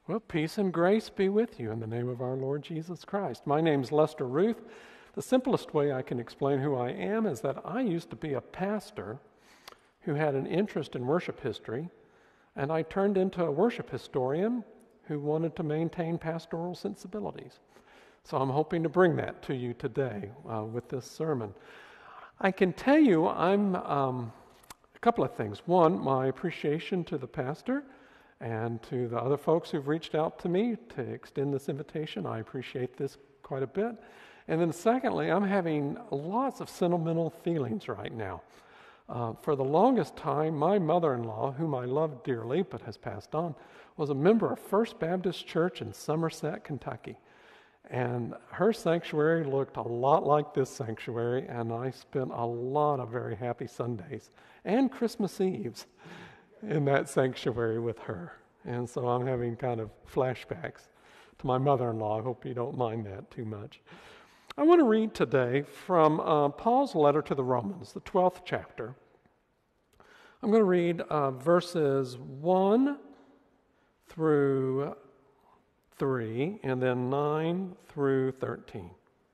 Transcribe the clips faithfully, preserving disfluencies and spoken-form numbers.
Well, peace and grace be with you in the name of our Lord Jesus Christ. My name's Lester Ruth. The simplest way I can explain who I am is that I used to be a pastor who had an interest in worship history, and I turned into a worship historian who wanted to maintain pastoral sensibilities. So I'm hoping to bring that to you today uh, with this sermon. I can tell you I'm um, a couple of things. One, my appreciation to the pastor and to the other folks who've reached out to me to extend this invitation. I appreciate this quite a bit. And then secondly, I'm having lots of sentimental feelings right now. Uh, for the longest time, my mother-in-law, whom I love dearly but has passed on, was a member of First Baptist Church in Somerset, Kentucky. And her sanctuary looked a lot like this sanctuary, and I spent a lot of very happy Sundays and Christmas Eves in that sanctuary with her. And so I'm having kind of flashbacks to my mother-in-law. I hope you don't mind that too much. I want to read today from uh, Paul's letter to the Romans, the twelfth chapter. I'm going to read uh, verses one through three, and then nine through thirteen.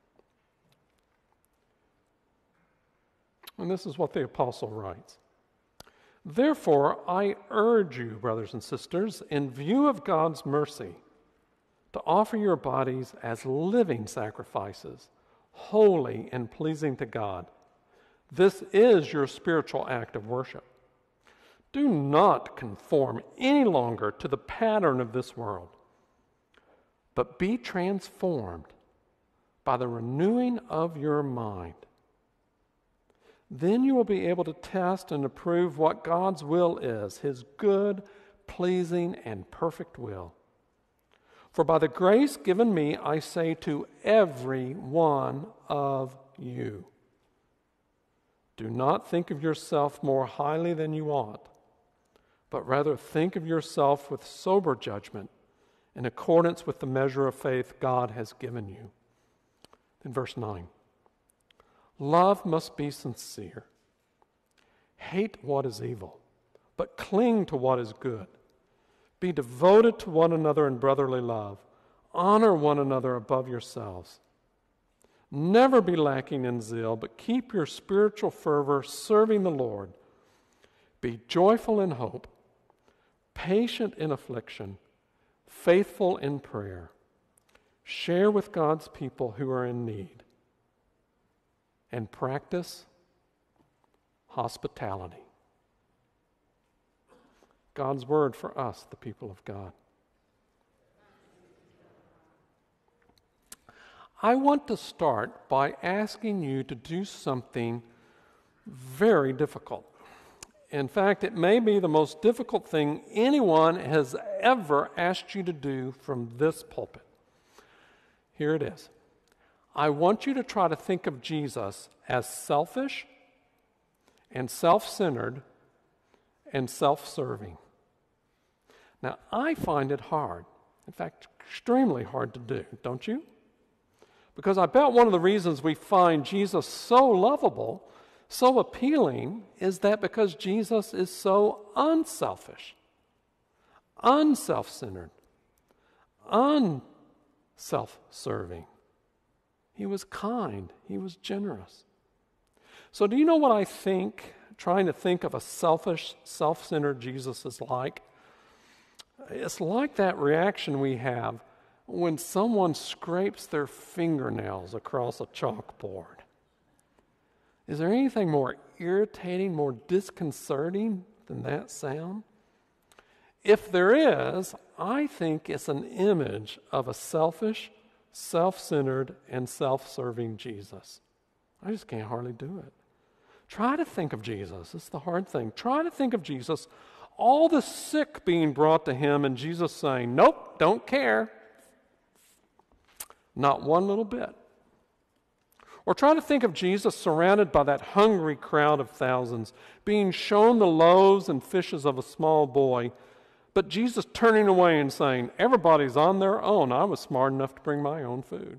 And this is what the apostle writes. Therefore, I urge you, brothers and sisters, in view of God's mercy, to offer your bodies as living sacrifices, holy and pleasing to God. This is your spiritual act of worship. Do not conform any longer to the pattern of this world, but be transformed by the renewing of your mind. Then you will be able to test and approve what God's will is, His good, pleasing, and perfect will. For by the grace given me, I say to every one of you, do not think of yourself more highly than you ought, but rather think of yourself with sober judgment, in accordance with the measure of faith God has given you. In verse nine, love must be sincere. Hate what is evil, but cling to what is good. Be devoted to one another in brotherly love. Honor one another above yourselves. Never be lacking in zeal, but keep your spiritual fervor serving the Lord. Be joyful in hope, patient in affliction, faithful in prayer. Share with God's people who are in need. And practice hospitality. God's word for us, the people of God. I want to start by asking you to do something very difficult. In fact, it may be the most difficult thing anyone has ever asked you to do from this pulpit. Here it is. I want you to try to think of Jesus as selfish and self-centered and self-serving. Now, I find it hard, in fact, extremely hard to do, don't you? Because I bet one of the reasons we find Jesus so lovable, so appealing, is that because Jesus is so unselfish, unself-centered, unself-serving. He was kind. He was generous. So do you know what I think, trying to think of a selfish, self-centered Jesus is like? It's like that reaction we have when someone scrapes their fingernails across a chalkboard. Is there anything more irritating, more disconcerting than that sound? If there is, I think it's an image of a selfish, self-centered, and self-serving Jesus. I just can't hardly do it. Try to think of Jesus. It's the hard thing. Try to think of Jesus, all the sick being brought to him, and Jesus saying, nope, don't care. Not one little bit. Or try to think of Jesus surrounded by that hungry crowd of thousands, being shown the loaves and fishes of a small boy, but Jesus turning away and saying, everybody's on their own. I was smart enough to bring my own food.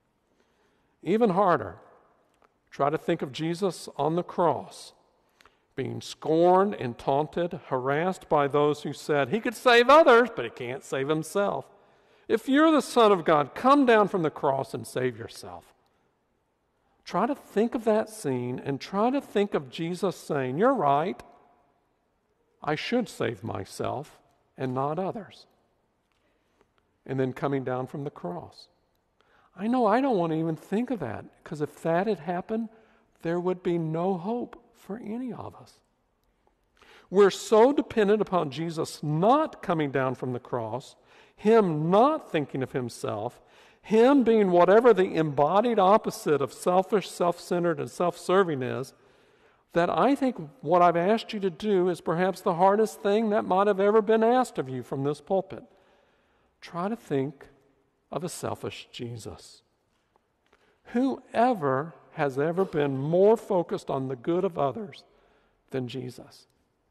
Even harder, try to think of Jesus on the cross, being scorned and taunted, harassed by those who said he could save others, but he can't save himself. If you're the Son of God, come down from the cross and save yourself. Try to think of that scene and try to think of Jesus saying, you're right, I should save myself and not others. And then coming down from the cross. I know I don't want to even think of that, because if that had happened, there would be no hope for any of us. We're so dependent upon Jesus not coming down from the cross, him not thinking of himself, him being whatever the embodied opposite of selfish, self-centered, and self-serving is, that I think what I've asked you to do is perhaps the hardest thing that might have ever been asked of you from this pulpit. Try to think of a selfish Jesus. Whoever has ever been more focused on the good of others than Jesus?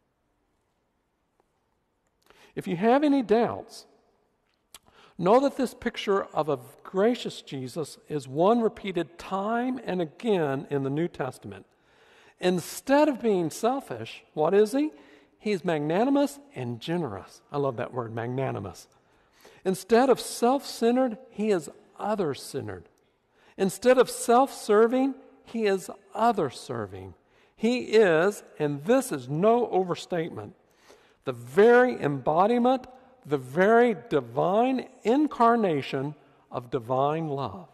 If you have any doubts, know that this picture of a gracious Jesus is one repeated time and again in the New Testament. Instead of being selfish, what is he? He's magnanimous and generous. I love that word, magnanimous. Instead of self-centered, he is other-centered. Instead of self-serving, he is other-serving. He is, and this is no overstatement, the very embodiment, the very divine incarnation of divine love.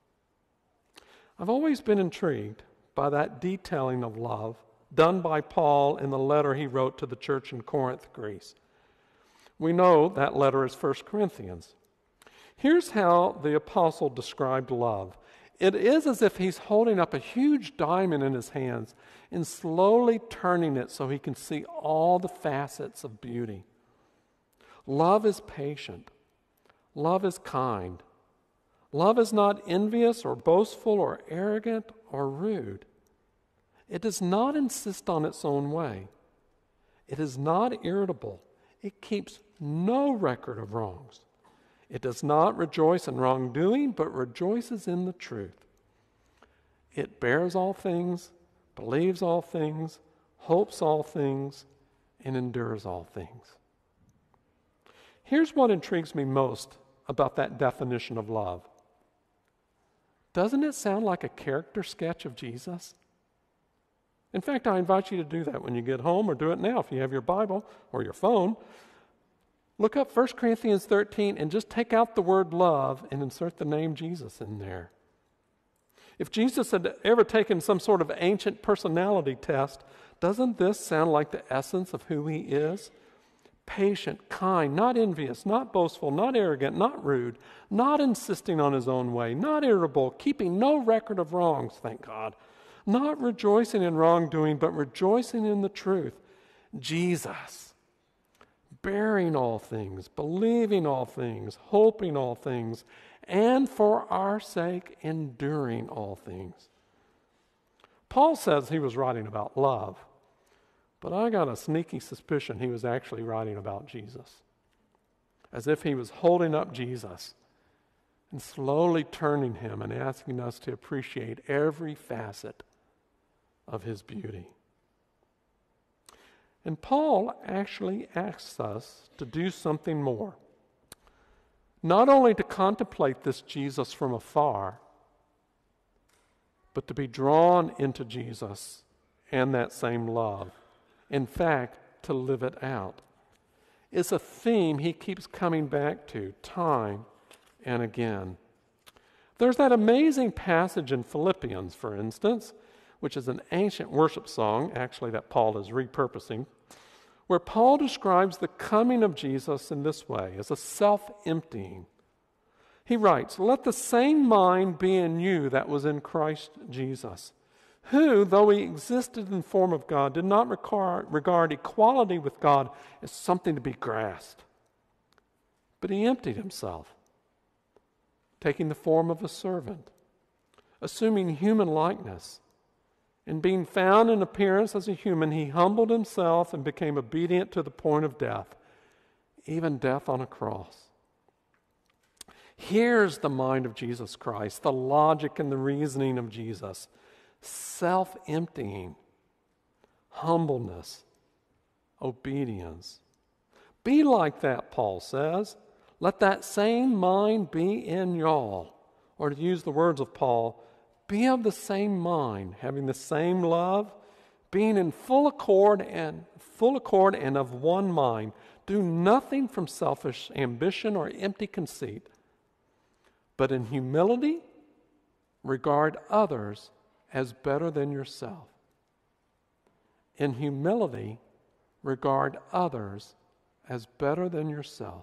I've always been intrigued by that detailing of love done by Paul in the letter he wrote to the church in Corinth, Greece. We know that letter is First Corinthians. Here's how the apostle described love. It is as if he's holding up a huge diamond in his hands and slowly turning it so he can see all the facets of beauty. Love is patient. Love is kind. Love is not envious or boastful or arrogant or rude. It does not insist on its own way. It is not irritable. It keeps no record of wrongs. It does not rejoice in wrongdoing, but rejoices in the truth. It bears all things, believes all things, hopes all things, and endures all things. Here's what intrigues me most about that definition of love. Doesn't it sound like a character sketch of Jesus? In fact, I invite you to do that when you get home, or do it now if you have your Bible or your phone. Look up First Corinthians thirteen and just take out the word love and insert the name Jesus in there. If Jesus had ever taken some sort of ancient personality test, doesn't this sound like the essence of who he is? Patient, kind, not envious, not boastful, not arrogant, not rude, not insisting on his own way, not irritable, keeping no record of wrongs, thank God, not rejoicing in wrongdoing, but rejoicing in the truth. Jesus, bearing all things, believing all things, hoping all things, and for our sake, enduring all things. Paul says he was writing about love, but I got a sneaky suspicion he was actually writing about Jesus, as if he was holding up Jesus and slowly turning him and asking us to appreciate every facet of his beauty. And Paul actually asks us to do something more. Not only to contemplate this Jesus from afar, but to be drawn into Jesus and that same love. In fact, to live it out. It's a theme he keeps coming back to time and again. There's that amazing passage in Philippians, for instance, which is an ancient worship song, actually, that Paul is repurposing, where Paul describes the coming of Jesus in this way, as a self-emptying. He writes, "Let the same mind be in you that was in Christ Jesus, who, though he existed in the form of God, did not regard equality with God as something to be grasped, but he emptied himself, taking the form of a servant, assuming human likeness. And being found in appearance as a human, he humbled himself and became obedient to the point of death, even death on a cross." Here's the mind of Jesus Christ, the logic and the reasoning of Jesus. Self-emptying, humbleness, obedience. Be like that, Paul says. Let that same mind be in y'all. Or to use the words of Paul, be of the same mind, having the same love, being in full accord and full accord and of one mind. Do nothing from selfish ambition or empty conceit, but in humility regard others as better than yourself. In humility regard others as better than yourself.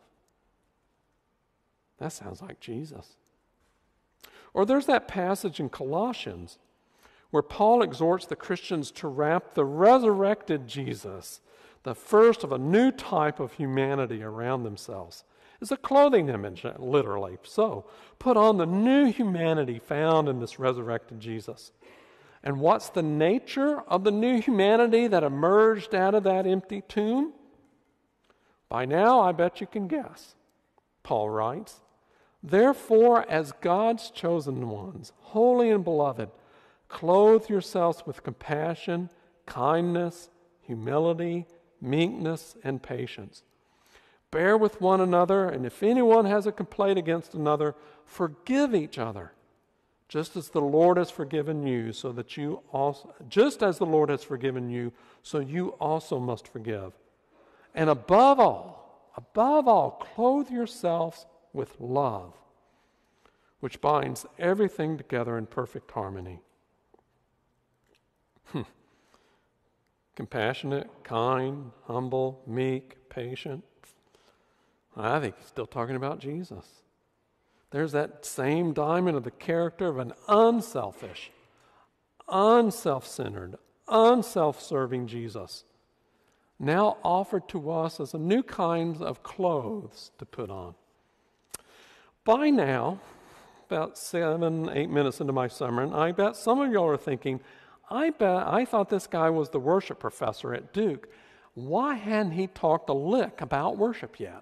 That sounds like Jesus. Or there's that passage in Colossians where Paul exhorts the Christians to wrap the resurrected Jesus, the first of a new type of humanity, around themselves. It's a clothing image, literally. So, put on the new humanity found in this resurrected Jesus. And what's the nature of the new humanity that emerged out of that empty tomb? By now, I bet you can guess. Paul writes, therefore, as God's chosen ones, holy and beloved, clothe yourselves with compassion, kindness, humility, meekness, and patience. Bear with one another, and if anyone has a complaint against another, forgive each other, just as the Lord has forgiven you, so that you also, just as the Lord has forgiven you, so you also must forgive. And above all, above all, clothe yourselves with love, which binds everything together in perfect harmony. Hmm. Compassionate, kind, humble, meek, patient. I think he's still talking about Jesus. There's that same diamond of the character of an unselfish, unself-centered, unself-serving Jesus, now offered to us as a new kind of clothes to put on. By now, about seven, eight minutes into my sermon, I bet some of y'all are thinking, I bet I thought this guy was the worship professor at Duke. Why hadn't he talked a lick about worship yet?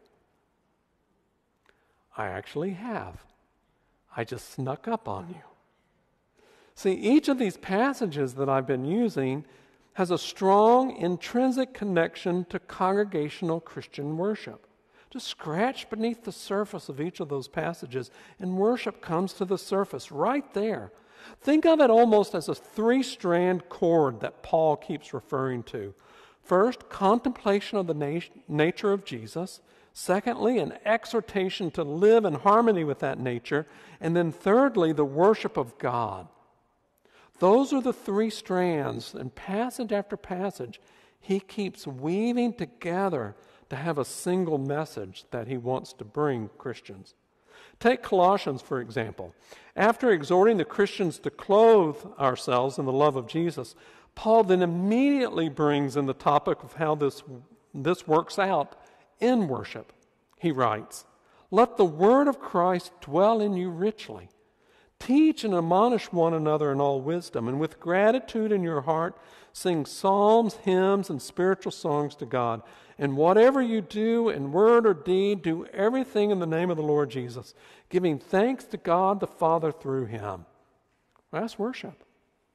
I actually have. I just snuck up on you. See, each of these passages that I've been using has a strong intrinsic connection to congregational Christian worship. Just scratch beneath the surface of each of those passages, and worship comes to the surface right there. Think of it almost as a three-strand cord that Paul keeps referring to. First, contemplation of the nat- nature of Jesus. Secondly, an exhortation to live in harmony with that nature. And then thirdly, the worship of God. Those are the three strands, and passage after passage, he keeps weaving together to have a single message that he wants to bring Christians. Take Colossians, for example. After exhorting the Christians to clothe ourselves in the love of Jesus, Paul then immediately brings in the topic of how this, this works out in worship. He writes, let the word of Christ dwell in you richly. Teach and admonish one another in all wisdom, and with gratitude in your heart, sing psalms, hymns, and spiritual songs to God. And whatever you do in word or deed, do everything in the name of the Lord Jesus, giving thanks to God the Father through him. That's worship.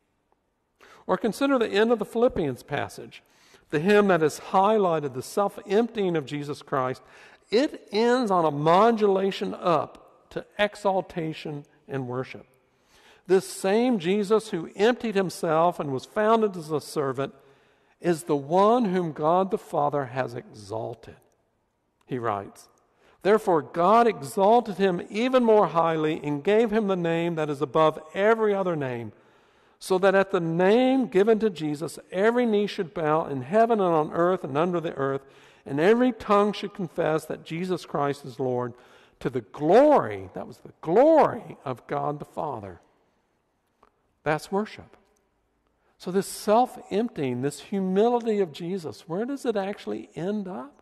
Or consider the end of the Philippians passage, the hymn that has highlighted the self-emptying of Jesus Christ. It ends on a modulation up to exaltation and worship. This same Jesus who emptied himself and was found as a servant is the one whom God the Father has exalted. He writes, therefore God exalted him even more highly and gave him the name that is above every other name, so that at the name given to Jesus every knee should bow in heaven and on earth and under the earth, and every tongue should confess that Jesus Christ is Lord, to the glory, that was the glory of God the Father. That's worship. So this self-emptying, this humility of Jesus, where does it actually end up?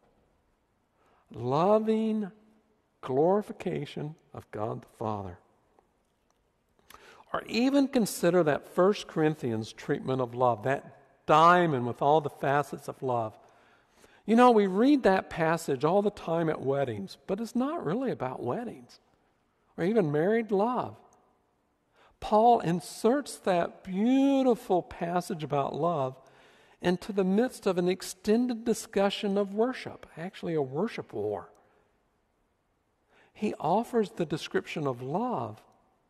Loving glorification of God the Father. Or even consider that First Corinthians treatment of love, that diamond with all the facets of love. You know, we read that passage all the time at weddings, but it's not really about weddings or even married love. Paul inserts that beautiful passage about love into the midst of an extended discussion of worship, actually a worship war. He offers the description of love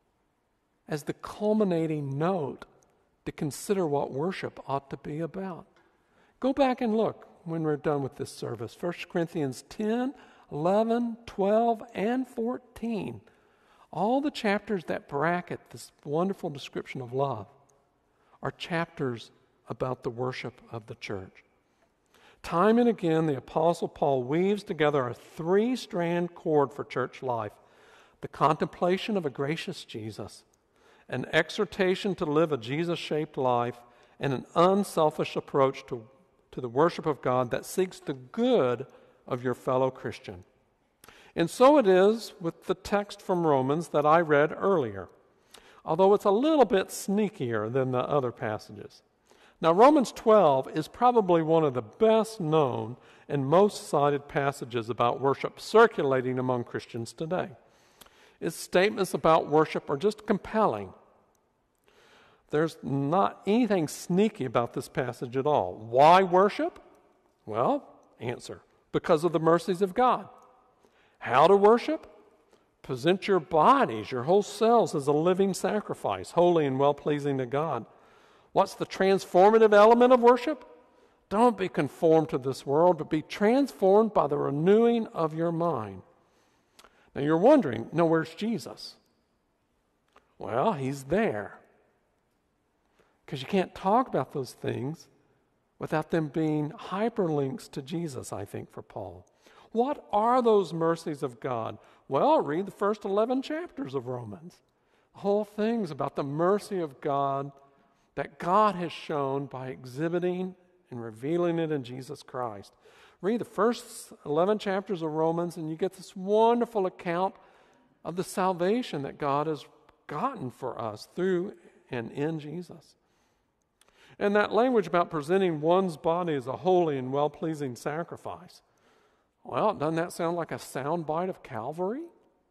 as the culminating note to consider what worship ought to be about. Go back and look when we're done with this service. First Corinthians ten, eleven, twelve, and fourteen. All the chapters that bracket this wonderful description of love are chapters about the worship of the church. Time and again, the Apostle Paul weaves together a three-strand cord for church life: the contemplation of a gracious Jesus, an exhortation to live a Jesus-shaped life, and an unselfish approach to, to the worship of God that seeks the good of your fellow Christian. And so it is with the text from Romans that I read earlier, although it's a little bit sneakier than the other passages. Now, Romans twelve is probably one of the best known and most cited passages about worship circulating among Christians today. Its statements about worship are just compelling. There's not anything sneaky about this passage at all. Why worship? Well, answer: because of the mercies of God. How to worship? Present your bodies, your whole selves, as a living sacrifice, holy and well-pleasing to God. What's the transformative element of worship? Don't be conformed to this world, but be transformed by the renewing of your mind. Now you're wondering, no, where's Jesus? Well, he's there. Because you can't talk about those things without them being hyperlinks to Jesus, I think, for Paul. What are those mercies of God? Well, read the first eleven chapters of Romans. The whole thing's about the mercy of God that God has shown by exhibiting and revealing it in Jesus Christ. Read the first eleven chapters of Romans and you get this wonderful account of the salvation that God has gotten for us through and in Jesus. And that language about presenting one's body as a holy and well-pleasing sacrifice. Well, doesn't that sound like a soundbite of Calvary?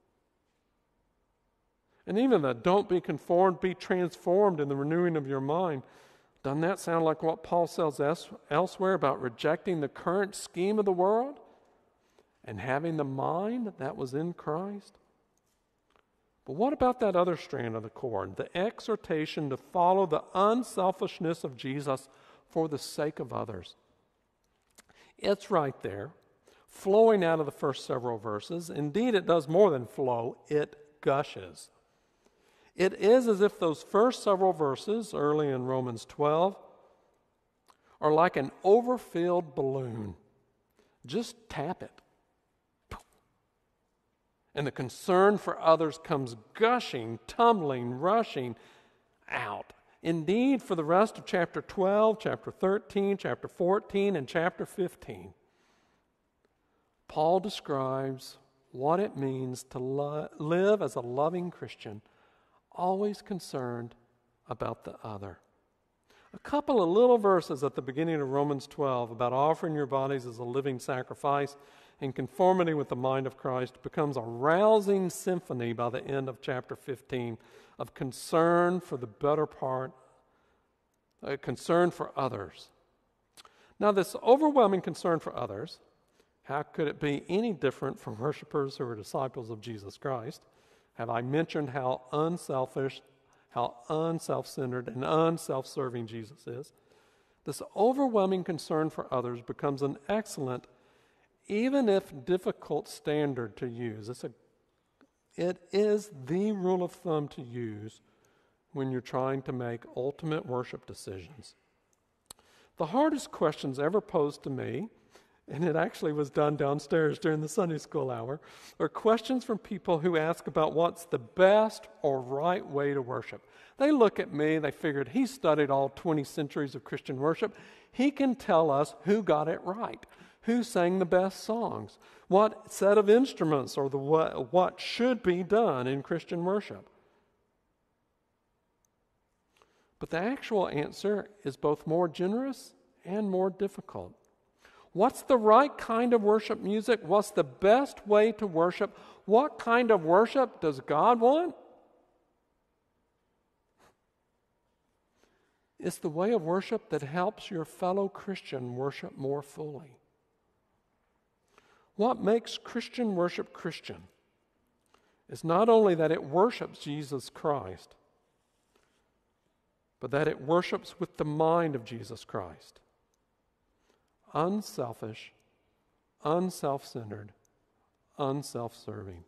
And even the don't be conformed, be transformed in the renewing of your mind. Doesn't that sound like what Paul says elsewhere about rejecting the current scheme of the world and having the mind that was in Christ? But what about that other strand of the cord, the exhortation to follow the unselfishness of Jesus for the sake of others? It's right there, flowing out of the first several verses. Indeed, it does more than flow, it gushes. It is as if those first several verses, early in Romans twelve, are like an overfilled balloon. Just tap it. And the concern for others comes gushing, tumbling, rushing out. Indeed, for the rest of chapter twelve, chapter thirteen, chapter fourteen, and chapter fifteen, Paul describes what it means to lo- live as a loving Christian, always concerned about the other. A couple of little verses at the beginning of Romans twelve about offering your bodies as a living sacrifice in conformity with the mind of Christ becomes a rousing symphony by the end of chapter fifteen of concern for the better part, a concern for others. Now, this overwhelming concern for others, how could it be any different from worshipers who are disciples of Jesus Christ? Have I mentioned how unselfish, how unself-centered and unself-serving Jesus is? This overwhelming concern for others becomes an excellent, even if difficult, standard to use. It's a, it is the rule of thumb to use when you're trying to make ultimate worship decisions. The hardest questions ever posed to me, and it actually was done downstairs during the Sunday school hour, are questions from people who ask about what's the best or right way to worship. They look at me, they figured he studied all twenty centuries of Christian worship. He can tell us who got it right, who sang the best songs, what set of instruments or the what, what should be done in Christian worship. But the actual answer is both more generous and more difficult. What's the right kind of worship music? What's the best way to worship? What kind of worship does God want? It's the way of worship that helps your fellow Christian worship more fully. What makes Christian worship Christian is not only that it worships Jesus Christ, but that it worships with the mind of Jesus Christ. Unselfish, unself-centered, unself-serving.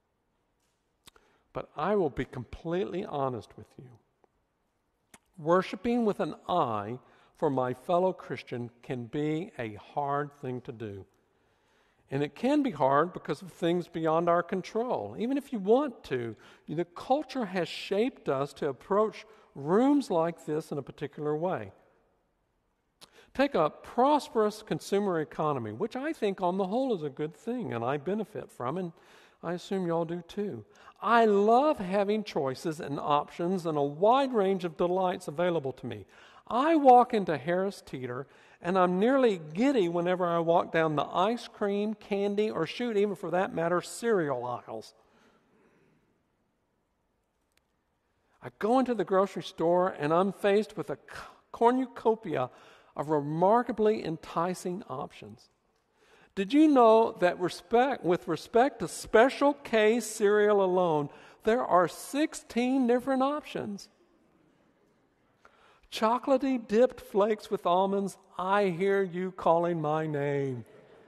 But I will be completely honest with you. Worshiping with an eye for my fellow Christian can be a hard thing to do. And it can be hard because of things beyond our control. Even if you want to, the culture has shaped us to approach rooms like this in a particular way. Take a prosperous consumer economy, which I think on the whole is a good thing and I benefit from, and I assume y'all do too. I love having choices and options and a wide range of delights available to me. I walk into Harris Teeter and I'm nearly giddy whenever I walk down the ice cream, candy, or shoot, even for that matter, cereal aisles. I go into the grocery store and I'm faced with a cornucopia of remarkably enticing options. Did you know that respect, with respect to Special K cereal alone, there are sixteen different options? Chocolatey dipped flakes with almonds, I hear you calling my name.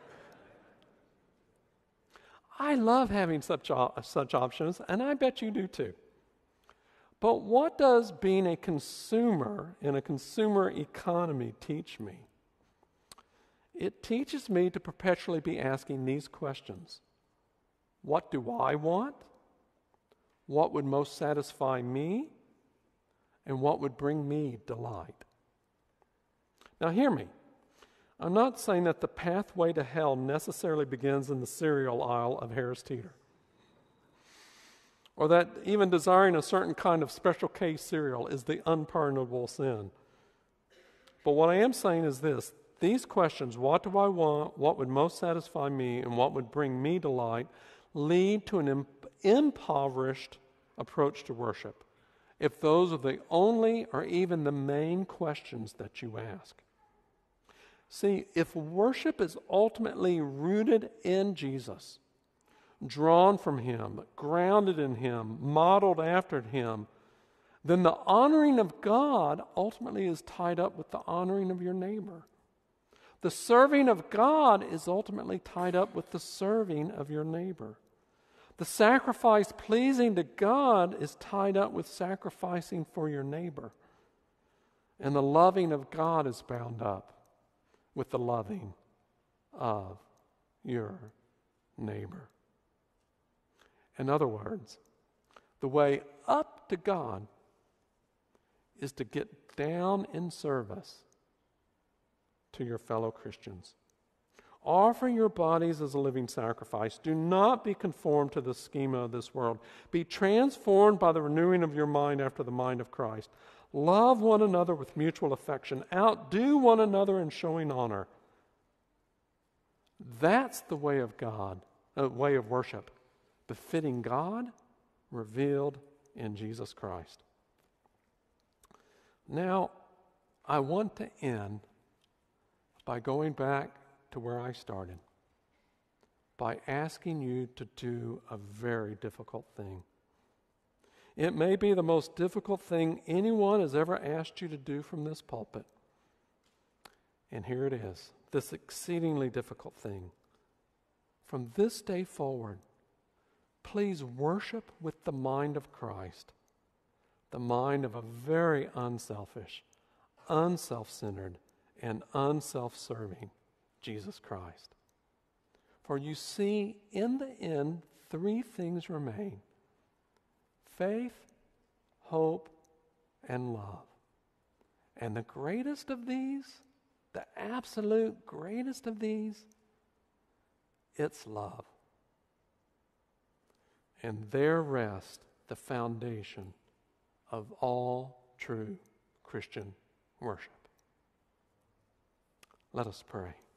I love having such, such options, and I bet you do too. But what does being a consumer in a consumer economy teach me? It teaches me to perpetually be asking these questions. What do I want? What would most satisfy me? And what would bring me delight? Now hear me. I'm not saying that the pathway to hell necessarily begins in the cereal aisle of Harris Teeter, or that even desiring a certain kind of Special K cereal is the unpardonable sin. But what I am saying is this: these questions, what do I want, what would most satisfy me, and what would bring me delight, lead to an imp- impoverished approach to worship, if those are the only or even the main questions that you ask. See, if worship is ultimately rooted in Jesus, drawn from Him, grounded in Him, modeled after Him, then the honoring of God ultimately is tied up with the honoring of your neighbor. The serving of God is ultimately tied up with the serving of your neighbor. The sacrifice pleasing to God is tied up with sacrificing for your neighbor. And the loving of God is bound up with the loving of your neighbor. In other words, the way up to God is to get down in service to your fellow Christians. Offer your bodies as a living sacrifice. Do not be conformed to the schema of this world. Be transformed by the renewing of your mind after the mind of Christ. Love one another with mutual affection. Outdo one another in showing honor. That's the way of God, uh, way of worship, befitting God, revealed in Jesus Christ. Now, I want to end by going back to where I started, by asking you to do a very difficult thing. It may be the most difficult thing anyone has ever asked you to do from this pulpit. And here it is, this exceedingly difficult thing. From this day forward, please worship with the mind of Christ, the mind of a very unselfish, unself-centered, and unself-serving Jesus Christ. For you see, in the end, three things remain: faith, hope, and love. And the greatest of these, the absolute greatest of these, it's love. And there rests the foundation of all true Christian worship. Let us pray.